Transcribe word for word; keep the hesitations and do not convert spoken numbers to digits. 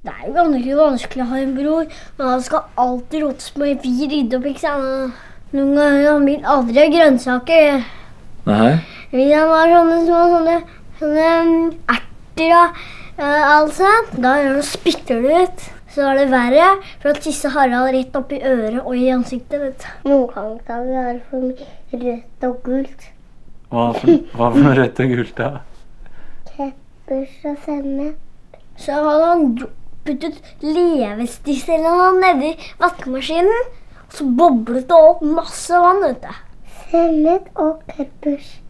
Det er jo ganske vanskelig å ha en bror, men han skal alltid rotes med vi rydde opp, ikke sant? Noen ganger han vil aldri ha grønnsaker. Nei? Hvis han har sånne små sånne, sånne erter og uh, alt sånt, da gjør han spytter det ut. Så er det verre, for å tisse Harald rett opp i øret og i ansiktet, vet du. Noen ganger kan vi ha for mye rødt og gult. Hva for, hva for noe rødt og gult da? Keppers og sennep. Så hadde han puttet levestiss eller noe nedi vaskemaskinen, og så boblet det opp masse vann, vet du. Sennep og keppers.